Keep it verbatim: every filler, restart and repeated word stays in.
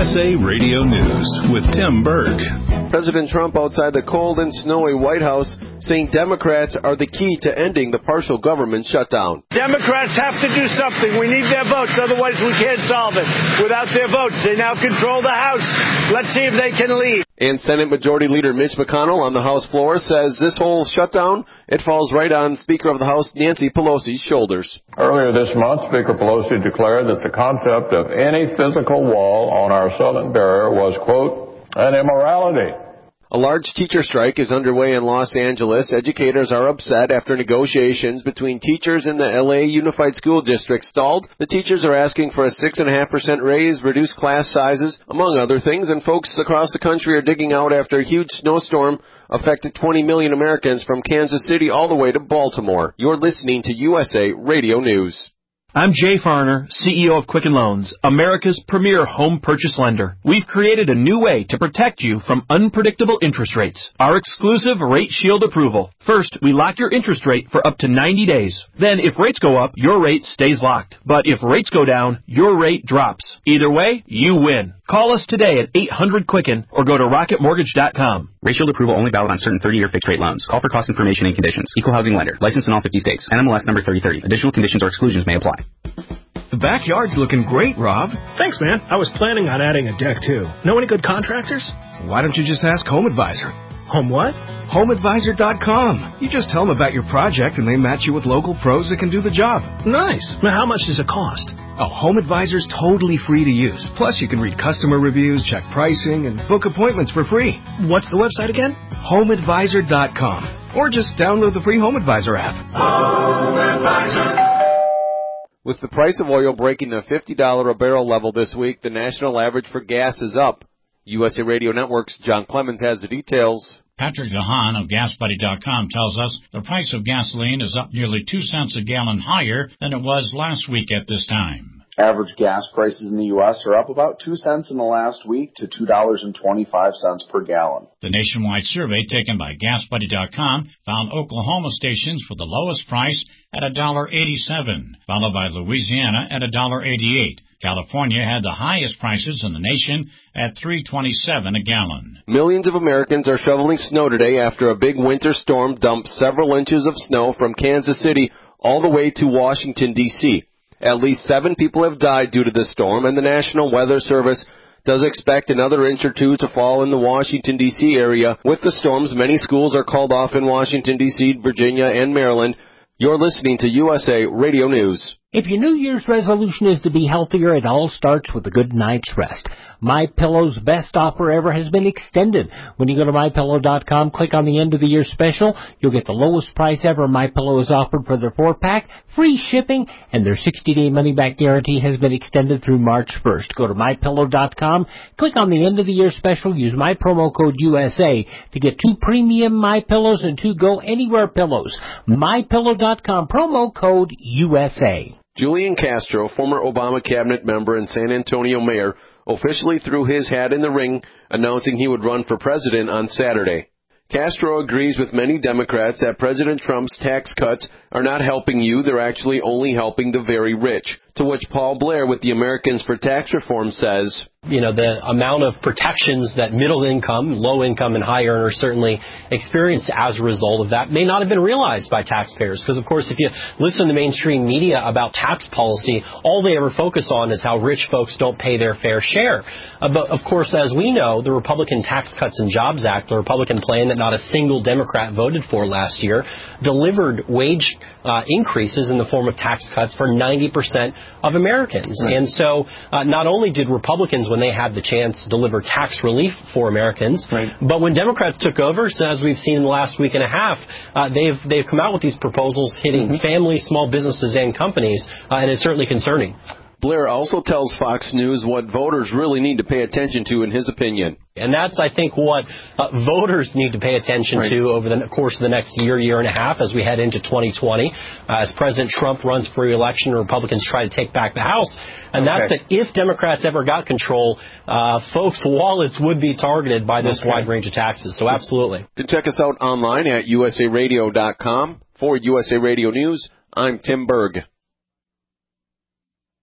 S A Radio News with Tim Berg. President Trump outside the cold and snowy White House saying Democrats are the key to ending the partial government shutdown. Democrats have to do something. We need their votes, otherwise we can't solve it. Without their votes, they now control the House. Let's see if they can lead. And Senate Majority Leader Mitch McConnell on the House floor says this whole shutdown, it falls right on Speaker of the House Nancy Pelosi's shoulders. Earlier this month, Speaker Pelosi declared that the concept of any physical wall on our southern barrier was, quote, an immorality. A large teacher strike is underway in Los Angeles. Educators are upset after negotiations between teachers in the L A Unified School District stalled. The teachers are asking for a six point five percent raise, reduced class sizes, among other things, and folks across the country are digging out after a huge snowstorm affected twenty million Americans from Kansas City all the way to Baltimore. You're listening to U S A Radio News. I'm Jay Farner, C E O of Quicken Loans, America's premier home purchase lender. We've created a new way to protect you from unpredictable interest rates. Our exclusive Rate Shield approval. First, we lock your interest rate for up to ninety days. Then, if rates go up, your rate stays locked. But if rates go down, your rate drops. Either way, you win. Call us today at eight hundred Quicken or go to rocket mortgage dot com. Rate Shield approval only valid on certain thirty-year fixed-rate loans. Call for cost information and conditions. Equal housing lender. Licensed in all fifty states. N M L S number thirty thirty. Additional conditions or exclusions may apply. The backyard's looking great, Rob. Thanks, man. I was planning on adding a deck, too. Know any good contractors? Why don't you just ask Home Advisor? Home what? home advisor dot com. You just tell them about your project, and they match you with local pros that can do the job. Nice. Now, how much does it cost? Oh, Home Advisor's totally free to use. Plus, you can read customer reviews, check pricing, and book appointments for free. What's the website again? home advisor dot com. Or just download the free Home Advisor app. Home Advisor. With the price of oil breaking the fifty dollars a barrel level this week, the national average for gas is up. U S A Radio Network's John Clemens has the details. Patrick DeHaan of gas buddy dot com tells us the price of gasoline is up nearly two cents a gallon higher than it was last week at this time. Average gas prices in the U S are up about two cents in the last week to two dollars and twenty-five cents per gallon. The nationwide survey taken by gas buddy dot com found Oklahoma stations with the lowest price at one dollar and eighty-seven cents, followed by Louisiana at one dollar and eighty-eight cents. California had the highest prices in the nation at three dollars and twenty-seven cents a gallon. Millions of Americans are shoveling snow today after a big winter storm dumped several inches of snow from Kansas City all the way to Washington, D C At least seven people have died due to the storm, and the National Weather Service does expect another inch or two to fall in the Washington, D C area. With the storms, many schools are called off in Washington, D C, Virginia, and Maryland. You're listening to U S A Radio News. If your New Year's resolution is to be healthier, it all starts with a good night's rest. MyPillow's best offer ever has been extended. When you go to my pillow dot com, click on the end of the year special, you'll get the lowest price ever MyPillow has offered for their four-pack, free shipping, and their sixty-day money-back guarantee has been extended through March first. Go to my pillow dot com, click on the end of the year special, use my promo code U S A to get two premium MyPillows and two Go Anywhere pillows. my pillow dot com, promo code U S A. Julian Castro, former Obama cabinet member and San Antonio mayor, officially threw his hat in the ring, announcing he would run for president on Saturday. Castro agrees with many Democrats that President Trump's tax cuts are not helping you, they're actually only helping the very rich. To which Paul Blair with the Americans for Tax Reform says, you know, the amount of protections that middle income, low income, and high earners certainly experience as a result of that may not have been realized by taxpayers. Because, of course, if you listen to mainstream media about tax policy, all they ever focus on is how rich folks don't pay their fair share. Uh, but, of course, as we know, the Republican Tax Cuts and Jobs Act, the Republican plan that not a single Democrat voted for last year, delivered wage uh, increases in the form of tax cuts for ninety percent of Americans. Right. And so uh, not only did Republicans, when they had the chance, deliver tax relief for Americans, right. but when Democrats took over, so as we've seen in the last week and a half, uh, they've they've come out with these proposals hitting mm-hmm. families, small businesses, and companies, uh, and it's certainly concerning. Blair also tells Fox News what voters really need to pay attention to in his opinion. And that's, I think, what uh, voters need to pay attention right. to over the course of the next year, year and a half as we head into twenty twenty. Uh, as President Trump runs for re-election, Republicans try to take back the House. And okay. that's that if Democrats ever got control, uh, folks' wallets would be targeted by this okay. wide range of taxes. So absolutely. You can check us out online at U S A radio dot com. For U S A Radio News, I'm Tim Berg.